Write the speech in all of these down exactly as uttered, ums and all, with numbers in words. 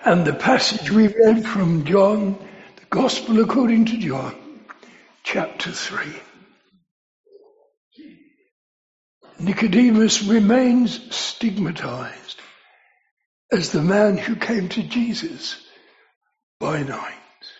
And the passage we read from John, the Gospel according to John, chapter three. Nicodemus remains stigmatized as the man who came to Jesus by night.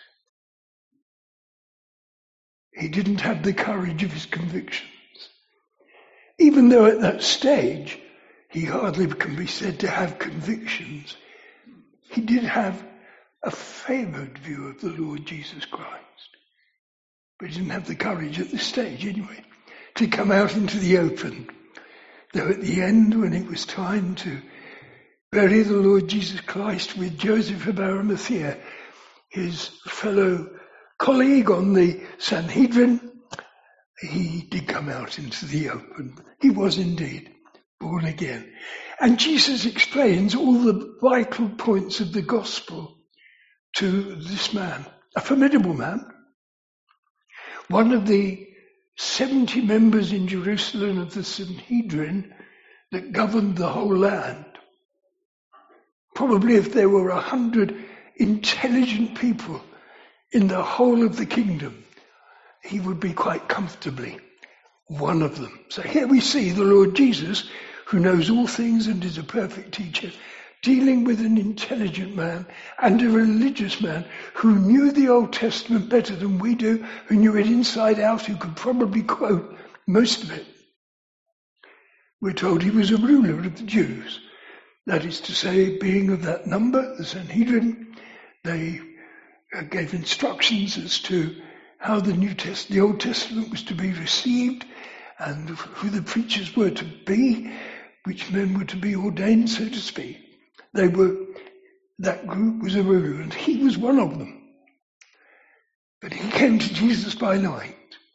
He didn't have the courage of his convictions. Even though at that stage he hardly can be said to have convictions, he did have a favoured view of the Lord Jesus Christ. But he didn't have the courage at this stage anyway to come out into the open. Though at the end, when it was time to bury the Lord Jesus Christ with Joseph of Arimathea, his fellow colleague on the Sanhedrin, he did come out into the open. He was indeed born again. And Jesus explains all the vital points of the gospel to this man, a formidable man, one of the seventy members in Jerusalem of the Sanhedrin that governed the whole land. Probably if there were a hundred intelligent people in the whole of the kingdom, he would be quite comfortably one of them. So here we see the Lord Jesus, who knows all things and is a perfect teacher, dealing with an intelligent man and a religious man who knew the Old Testament better than we do, who knew it inside out, who could probably quote most of it. We're told he was a ruler of the Jews. That is to say, being of that number, the Sanhedrin, they gave instructions as to how the New Test, the Old Testament was to be received, and who the preachers were to be, which men were to be ordained, so to speak. They were, that group was a ruler, and he was one of them. But he came to Jesus by night.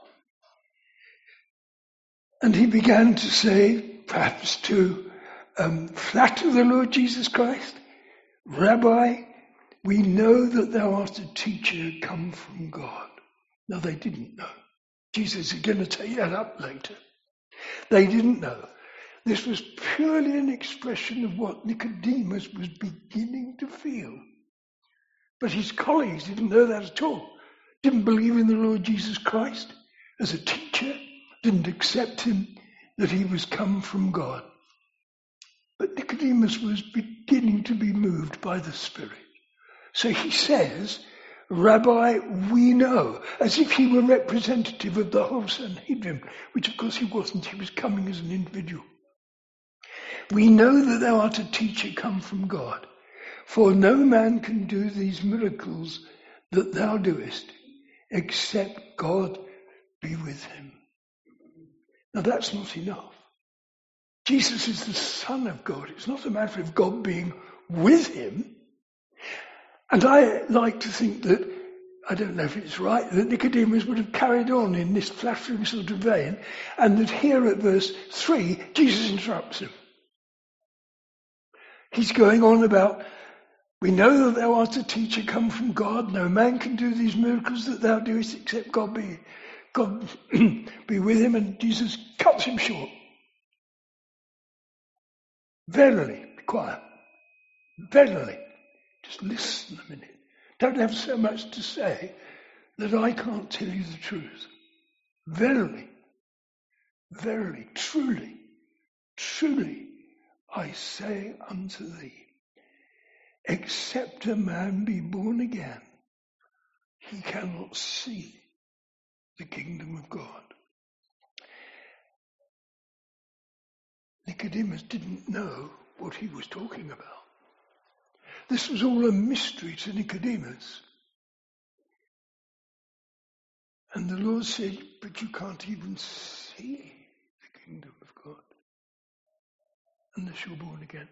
And he began to say, perhaps to um, flatter the Lord Jesus Christ, "Rabbi, we know that thou art a teacher come from God." No, they didn't know. Jesus is going to take that up later. They didn't know. This was purely an expression of what Nicodemus was beginning to feel. But his colleagues didn't know that at all. Didn't believe in the Lord Jesus Christ as a teacher. Didn't accept him, that he was come from God. But Nicodemus was beginning to be moved by the Spirit. So he says, "Rabbi, we know," as if he were representative of the whole Sanhedrin, which of course he wasn't. He was coming as an individual. "We know that thou art a teacher come from God, for no man can do these miracles that thou doest, except God be with him." Now that's not enough. Jesus is the Son of God. It's not a matter of God being with him. And I like to think that, I don't know if it's right, that Nicodemus would have carried on in this flattering sort of vein, and that here at verse three, Jesus interrupts him. He's going on about, "We know that thou art a teacher come from God. No man can do these miracles that thou doest except God be, God be with him." And Jesus cuts him short. "Verily," be quiet. "Verily." Just listen a minute. Don't have so much to say that I can't tell you the truth. "Verily, verily, truly, truly, I say unto thee, except a man be born again, he cannot see the kingdom of God." Nicodemus didn't know what he was talking about. This was all a mystery to Nicodemus. And the Lord said, "But you can't even see the kingdom of God unless you're born again.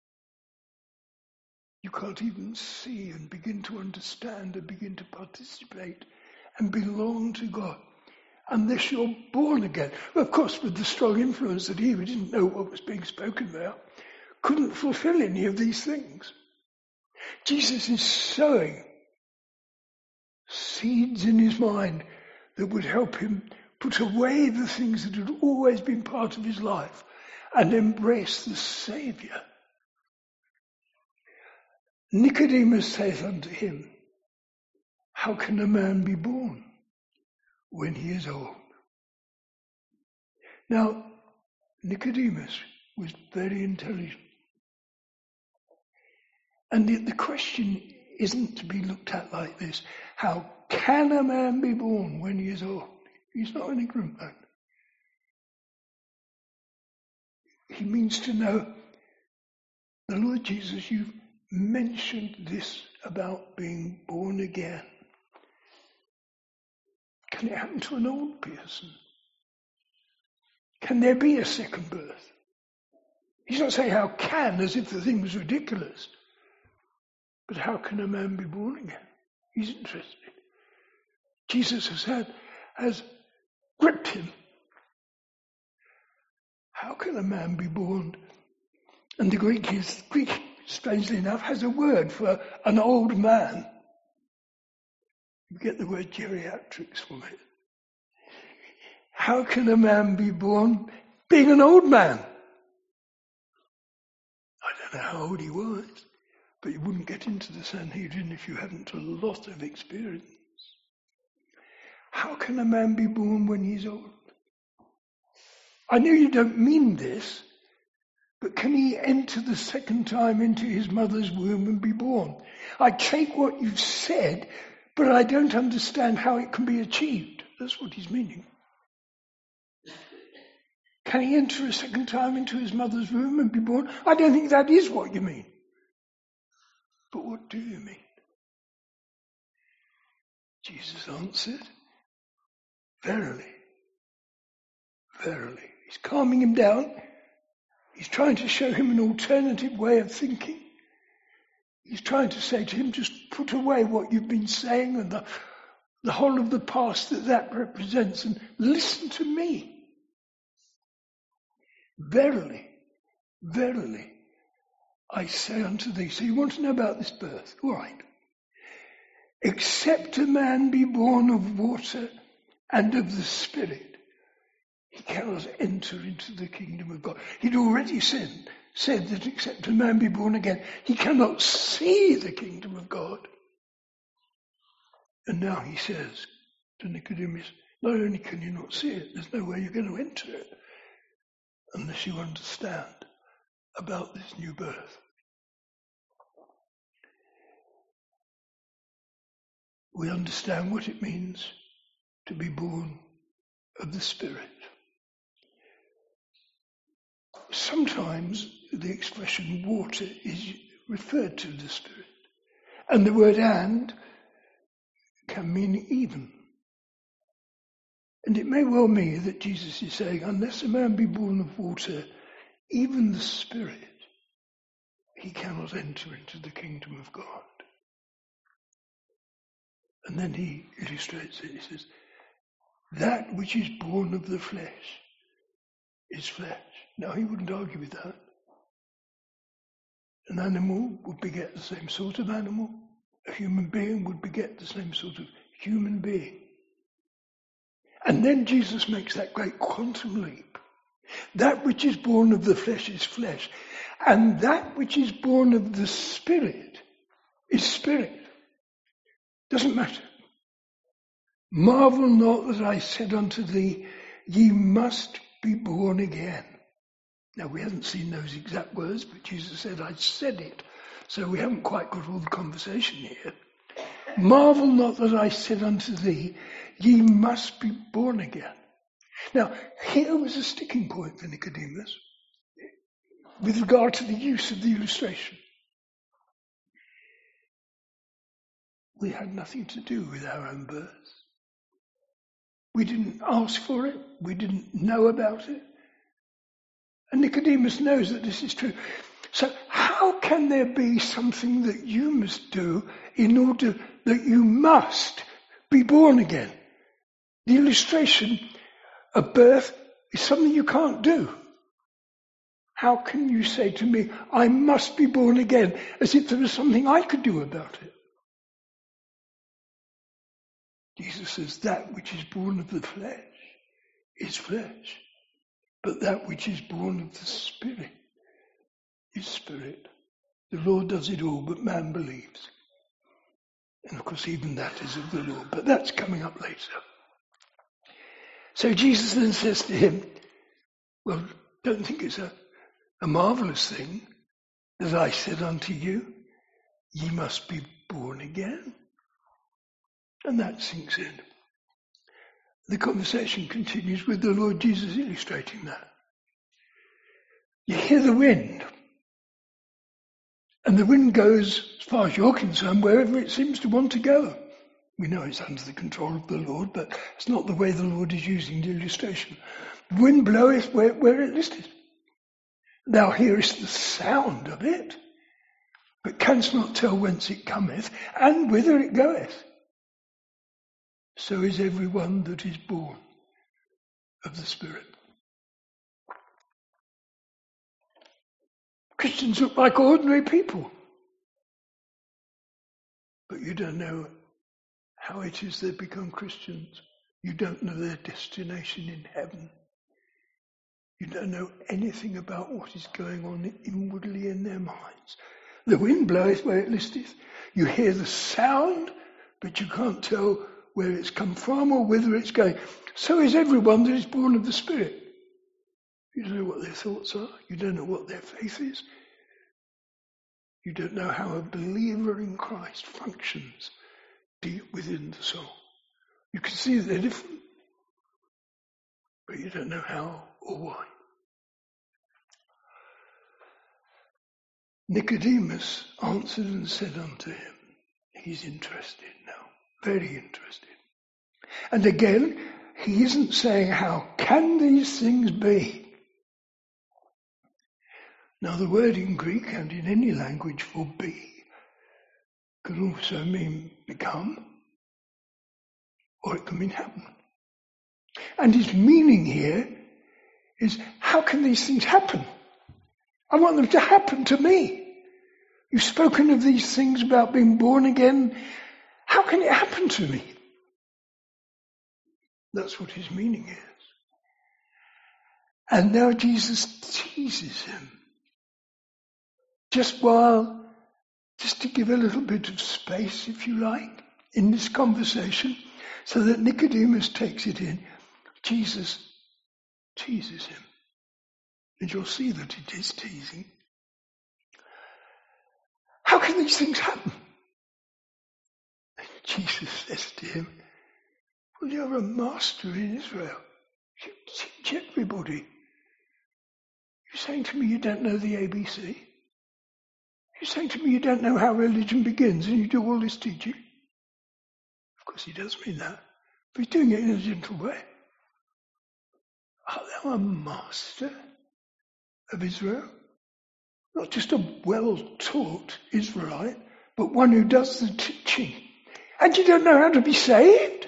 You can't even see and begin to understand and begin to participate and belong to God unless you're born again." Of course, with the strong influence that he, who didn't know what was being spoken about, couldn't fulfill any of these things. Jesus is sowing seeds in his mind that would help him put away the things that had always been part of his life and embrace the Saviour. Nicodemus saith unto him, how can a man be born when he is old? Now, Nicodemus was very intelligent. And the, the question isn't to be looked at like this. How can a man be born when he is old? He's not an ignorant man. He means to know, the Lord Jesus, you've mentioned this about being born again. Can it happen to an old person? Can there be a second birth? He's not saying how can, as if the thing was ridiculous. But how can a man be born again? He's interested. Jesus has had, has gripped him. How can a man be born? And the Greek is, Greek, strangely enough, has a word for an old man. You get the word geriatrics from it. How can a man be born being an old man? I don't know how old he was, but you wouldn't get into the Sanhedrin if you hadn't a lot of experience. How can a man be born when he's old? I know you don't mean this, but can he enter the second time into his mother's womb and be born? I take what you've said, but I don't understand how it can be achieved. That's what he's meaning. Can he enter a second time into his mother's womb and be born? I don't think that is what you mean. But what do you mean? Jesus answered, verily, verily. He's calming him down. He's trying to show him an alternative way of thinking. He's trying to say to him, just put away what you've been saying and the, the whole of the past that that represents and listen to me. Verily, verily, I say unto thee. So you want to know about this birth? All right. Except a man be born of water and of the Spirit, he cannot enter into the kingdom of God. He'd already said, said that except a man be born again, he cannot see the kingdom of God. And now he says to Nicodemus, not only can you not see it, there's no way you're going to enter it unless you understand about this new birth. We understand what it means to be born of the Spirit. Sometimes the expression water is referred to the Spirit. And the word and can mean even. And it may well mean that Jesus is saying, unless a man be born of water, even the Spirit, he cannot enter into the kingdom of God. And then he illustrates it. He says, that which is born of the flesh is flesh. Now, he wouldn't argue with that. An animal would beget the same sort of animal. A human being would beget the same sort of human being. And then Jesus makes that great quantum leap. That which is born of the flesh is flesh. And that which is born of the Spirit is spirit. Doesn't matter. Marvel not that I said unto thee, ye must be born again. Now, we haven't seen those exact words, but Jesus said, I said it. So we haven't quite got all the conversation here. Marvel not that I said unto thee, ye must be born again. Now, here was a sticking point for Nicodemus with regard to the use of the illustration. We had nothing to do with our own birth. We didn't ask for it. We didn't know about it. And Nicodemus knows that this is true. So how can there be something that you must do in order that you must be born again? The illustration of birth is something you can't do. How can you say to me, I must be born again, as if there was something I could do about it? Jesus says, that which is born of the flesh is flesh, but that which is born of the Spirit is spirit. The Lord does it all, but man believes. And of course, even that is of the Lord, but that's coming up later. So Jesus then says to him, well, don't think it's a, a marvelous thing that I said unto you, ye must be born again. And that sinks in. The conversation continues with the Lord Jesus illustrating that. You hear the wind. And the wind goes, as far as you're concerned, wherever it seems to want to go. We know it's under the control of the Lord, but it's not the way the Lord is using the illustration. The wind bloweth where, where it listeth. Thou hearest the sound of it, but canst not tell whence it cometh, and whither it goeth. So is every one that is born of the Spirit. Christians look like ordinary people. But you don't know how it is they become Christians. You don't know their destination in heaven. You don't know anything about what is going on inwardly in their minds. The wind bloweth where it listeth. You hear the sound, but you can't tell where it's come from or whither it's going. So is everyone that is born of the Spirit. You don't know what their thoughts are. You don't know what their faith is. You don't know how a believer in Christ functions deep within the soul. You can see they're different, but you don't know how or why. Nicodemus answered and said unto him, he's interested now, very interested. And again, he isn't saying, how can these things be? Now the word in Greek and in any language for be can also mean become, or it can mean happen. And his meaning here is, how can these things happen? I want them to happen to me. You've spoken of these things about being born again. How can it happen to me? That's what his meaning is. And now Jesus teases him. Just while, just to give a little bit of space, if you like, in this conversation, so that Nicodemus takes it in, Jesus teases him. And you'll see that it is teasing. How can these things happen? And Jesus says to him, well, you're a master in Israel. You teach everybody. You're saying to me you don't know the A B C? You're saying to me you don't know how religion begins and you do all this teaching? Of course he does mean that, but he's doing it in a gentle way. Art thou a master of Israel? Not just a well-taught Israelite, but one who does the teaching. And you don't know how to be saved?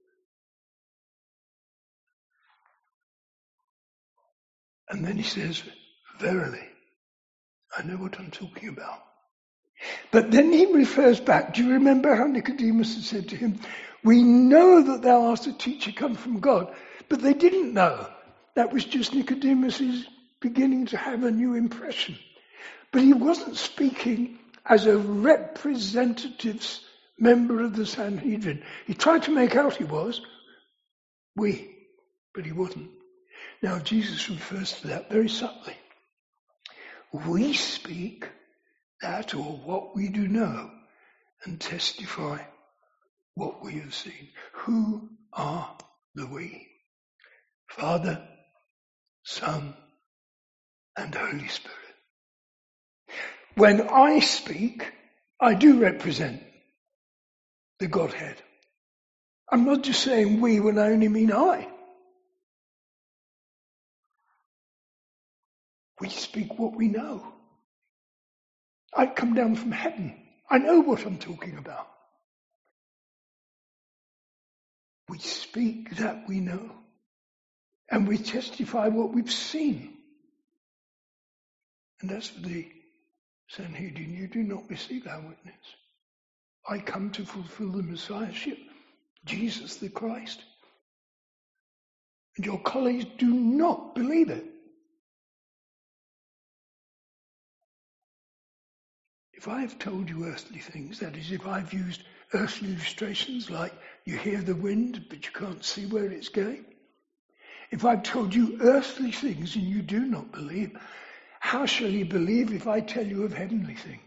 And then he says, verily, I know what I'm talking about. But then he refers back. Do you remember how Nicodemus had said to him, we know that thou art a teacher come from God. But they didn't know. That was just Nicodemus's beginning to have a new impression. But he wasn't speaking as a representative member of the Sanhedrin. He tried to make out he was. We. But he wasn't. Now Jesus refers to that very subtly. We speak that or what we do know and testify what we have seen. Who are the we? Father, Son, and Holy Spirit. When I speak, I do represent the Godhead. I'm not just saying we when I only mean I. We speak what we know. I come down from heaven. I know what I'm talking about. We speak that we know. And we testify what we've seen. And that's for the Sanhedrin. You do not receive our witness. I come to fulfill the Messiahship, Jesus the Christ. And your colleagues do not believe it. If I have told you earthly things, that is, if I've used earthly illustrations like you hear the wind but you can't see where it's going, if I've told you earthly things and you do not believe, how shall you believe if I tell you of heavenly things?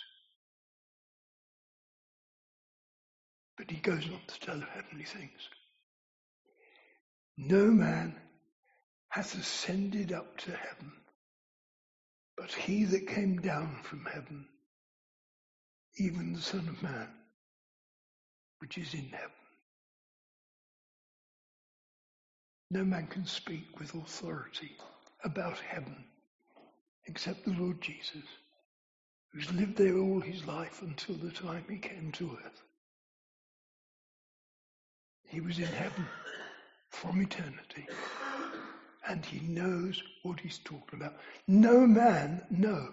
But he goes on to tell of heavenly things. No man hath ascended up to heaven, but he that came down from heaven, even the Son of Man, which is in heaven. No man can speak with authority about heaven except the Lord Jesus, who's lived there all his life until the time he came to earth. He was in heaven from eternity, and he knows what he's talking about. No man knows,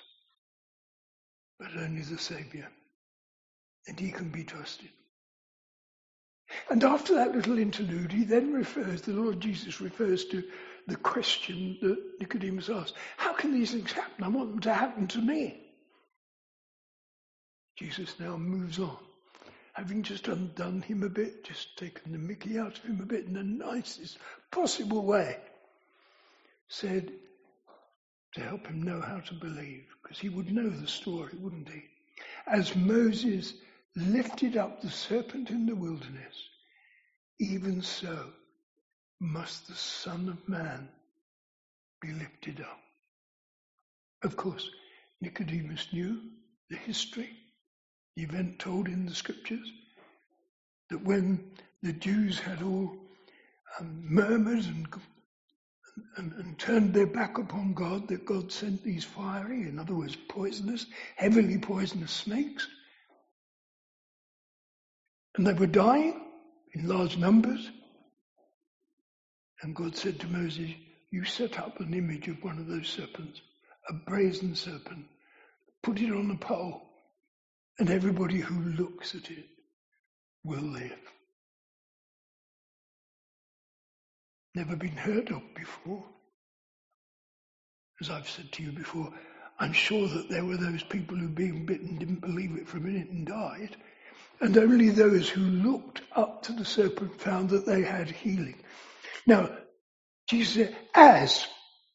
but only the Saviour, and he can be trusted. And after that little interlude, he then refers, the Lord Jesus refers to the question that Nicodemus asked, how can these things happen? I want them to happen to me. Jesus now moves on, having just undone him a bit, just taken the mickey out of him a bit in the nicest possible way, said to help him know how to believe, because he would know the story, wouldn't he? As Moses lifted up the serpent in the wilderness, even so must the Son of Man be lifted up. Of course, Nicodemus knew the history, the event told in the scriptures, that when the Jews had all um, murmured and, and, and turned their back upon God, that God sent these fiery, in other words poisonous, heavily poisonous snakes, and they were dying in large numbers. And God said to Moses, you set up an image of one of those serpents, a brazen serpent, put it on a pole, and everybody who looks at it will live. Never been heard of before. As I've said to you before, I'm sure that there were those people who being bitten didn't believe it for a minute and died. And only those who looked up to the serpent found that they had healing. Now, Jesus said, as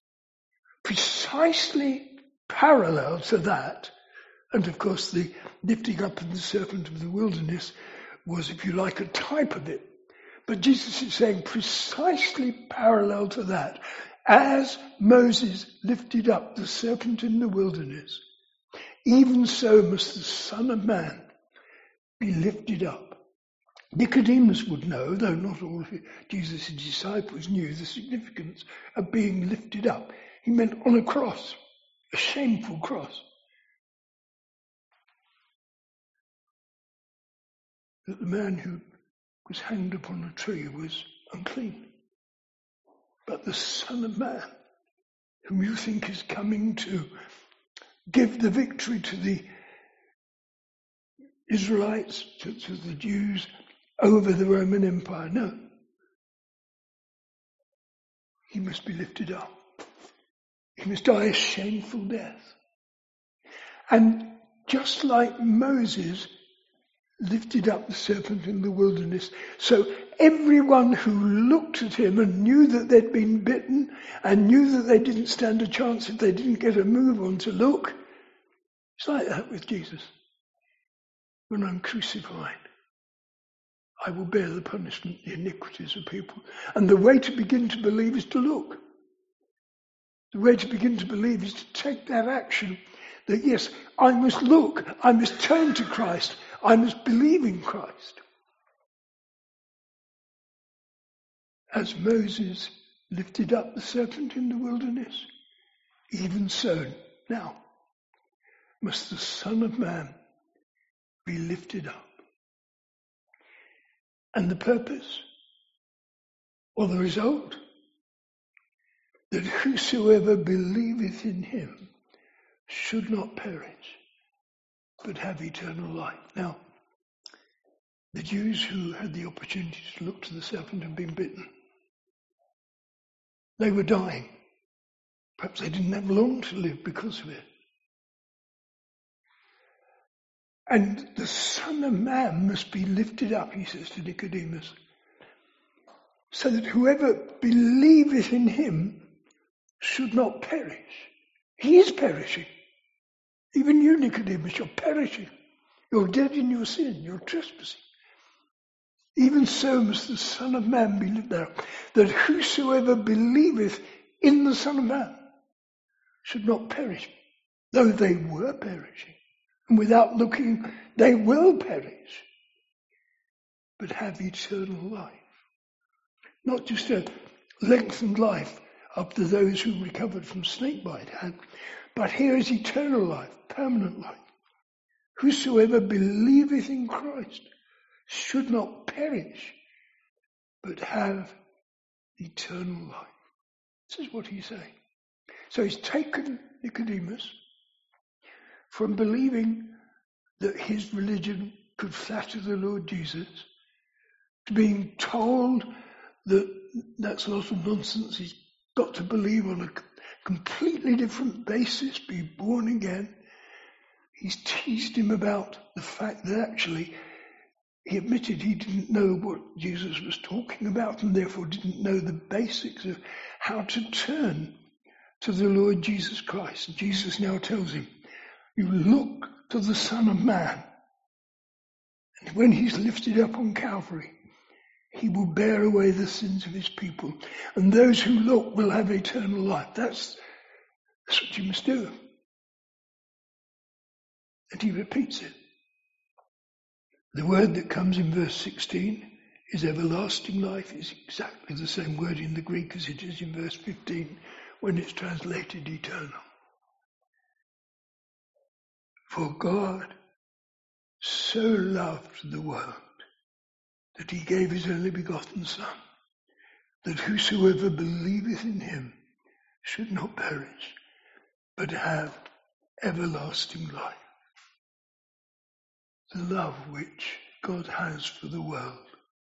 precisely parallel to that, and of course the lifting up of the serpent of the wilderness was, if you like, a type of it. But Jesus is saying precisely parallel to that, as Moses lifted up the serpent in the wilderness, even so must the Son of Man be lifted up. Nicodemus would know, though not all of Jesus' disciples knew, the significance of being lifted up. He meant on a cross, a shameful cross. That the man who was hanged upon a tree was unclean. But the Son of Man, whom you think is coming to give the victory to the Israelites, to, to the Jews, over the Roman Empire. No. He must be lifted up. He must die a shameful death. And just like Moses lifted up the serpent in the wilderness, so everyone who looked at him and knew that they'd been bitten and knew that they didn't stand a chance if they didn't get a move on to look, it's like that with Jesus. When I'm crucified, I will bear the punishment, the iniquities of people. And the way to begin to believe is to look. The way to begin to believe is to take that action that, yes, I must look, I must turn to Christ, I must believe in Christ. As Moses lifted up the serpent in the wilderness, even so now must the Son of Man be lifted up. And the purpose, or the result, that whosoever believeth in him should not perish, but have eternal life. Now, the Jews who had the opportunity to look to the serpent and been bitten, they were dying. Perhaps they didn't have long to live because of it. And the Son of Man must be lifted up, he says to Nicodemus, so that whoever believeth in him should not perish. He is perishing. Even you, Nicodemus, you're perishing. You're dead in your sin, you're trespassing. Even so must the Son of Man be lifted up, that whosoever believeth in the Son of Man should not perish, though they were perishing. And without looking, they will perish, but have eternal life. Not just a lengthened life up to those who recovered from snakebite had, but here is eternal life, permanent life. Whosoever believeth in Christ should not perish, but have eternal life. This is what he's saying. So he's taken Nicodemus from believing that his religion could flatter the Lord Jesus to being told that that's a lot of nonsense. He's got to believe on a completely different basis, be born again. He's teased him about the fact that actually he admitted he didn't know what Jesus was talking about and therefore didn't know the basics of how to turn to the Lord Jesus Christ. And Jesus now tells him, you look to the Son of Man, and when he's lifted up on Calvary, he will bear away the sins of his people, and those who look will have eternal life. That's, that's what you must do. And he repeats it. The word that comes in verse sixteen is everlasting life. It's exactly the same word in the Greek as it is in verse fifteen when it's translated eternal. For God so loved the world that he gave his only begotten Son, that whosoever believeth in him should not perish, but have everlasting life. The love which God has for the world.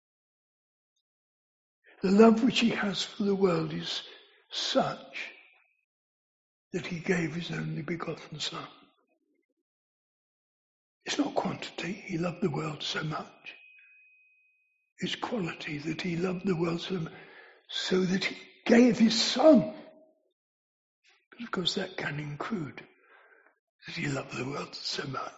The love which he has for the world is such that he gave his only begotten Son. It's not quantity, he loved the world so much. It's quality, that he loved the world so much, so that he gave his Son. But of course that can include that he loved the world so much.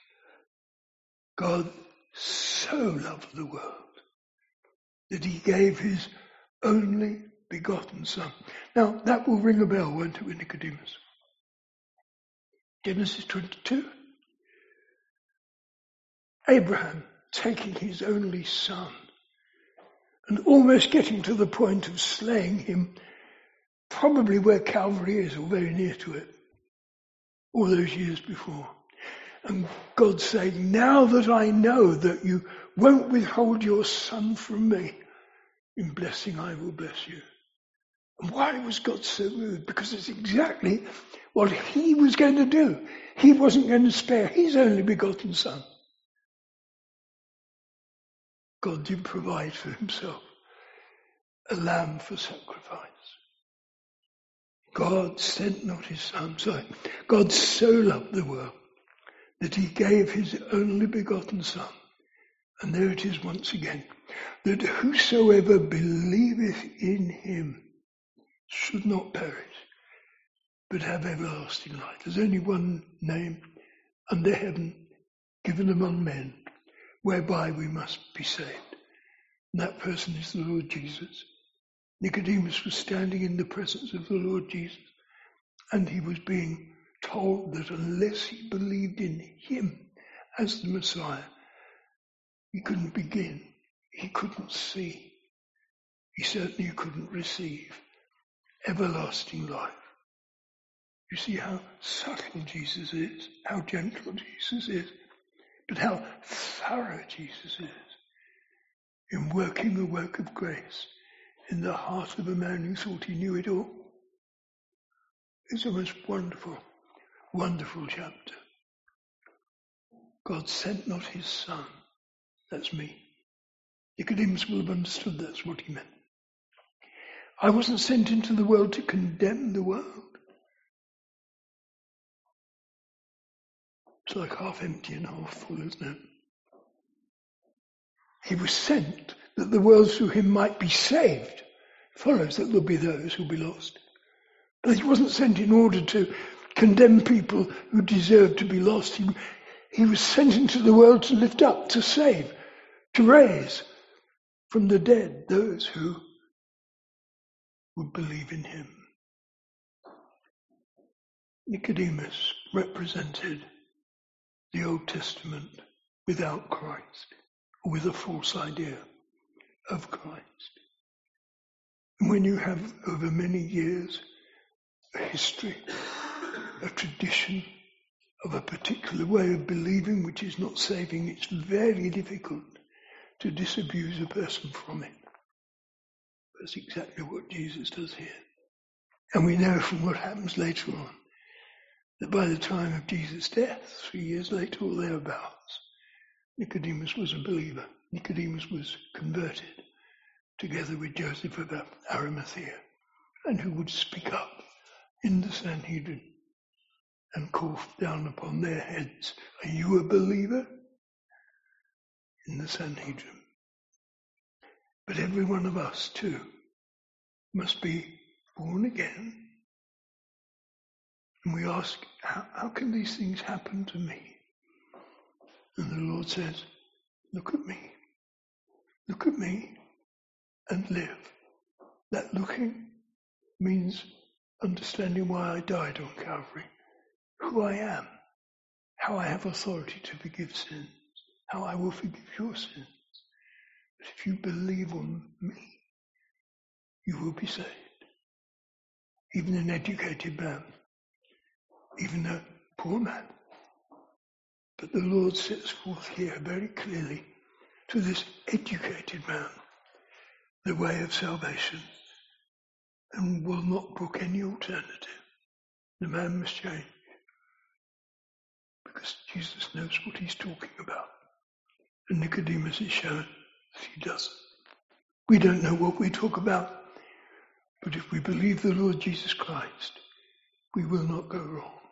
God so loved the world that he gave his only begotten Son. Now that will ring a bell, won't it, with Nicodemus? Genesis twenty-two. Abraham taking his only son and almost getting to the point of slaying him, probably where Calvary is, or very near to it, all those years before. And God saying, now that I know that you won't withhold your Son from me, in blessing I will bless you. And why was God so moved? Because it's exactly what he was going to do. He wasn't going to spare his only begotten Son. God did provide for himself a lamb for sacrifice. God sent not his Son. Sorry. God so loved the world that he gave his only begotten Son. And there it is once again, that whosoever believeth in him should not perish, but have everlasting life. There's only one name under heaven given among men whereby we must be saved. And that person is the Lord Jesus. Nicodemus was standing in the presence of the Lord Jesus, and he was being told that unless he believed in him as the Messiah, he couldn't begin, he couldn't see, he certainly couldn't receive everlasting life. You see how subtle Jesus is, how gentle Jesus is, but how thorough Jesus is in working a work of grace in the heart of a man who thought he knew it all. It's a most wonderful, wonderful chapter. God sent not his Son. That's me. Nicodemus will have understood that's what he meant. I wasn't sent into the world to condemn the world, It's like half empty and half full, isn't it? He was sent that the world through him might be saved. It follows that there'll be those who'll be lost. But he wasn't sent in order to condemn people who deserved to be lost. He, he was sent into the world to lift up, to save, to raise from the dead those who would believe in him. Nicodemus represented the Old Testament without Christ, or with a false idea of Christ. And when you have over many years a history, a tradition of a particular way of believing which is not saving, it's very difficult to disabuse a person from it. That's exactly what Jesus does here. And we know from what happens later on that by the time of Jesus' death, three years later or thereabouts, Nicodemus was a believer. Nicodemus was converted together with Joseph of Arimathea, and who would speak up in the Sanhedrin and call down upon their heads, "Are you a believer?" in the Sanhedrin. But every one of us too must be born again. And we ask, how, how can these things happen to me? And the Lord says, look at me. Look at me and live. That looking means understanding why I died on Calvary, who I am, how I have authority to forgive sins, how I will forgive your sins. But if you believe on me, you will be saved. Even an educated man, even a poor man. But the Lord sets forth here very clearly to this educated man the way of salvation, and will not brook any alternative. The man must change, because Jesus knows what he's talking about. And Nicodemus is shown that he doesn't. We don't know what we talk about, but if we believe the Lord Jesus Christ, we will not go wrong.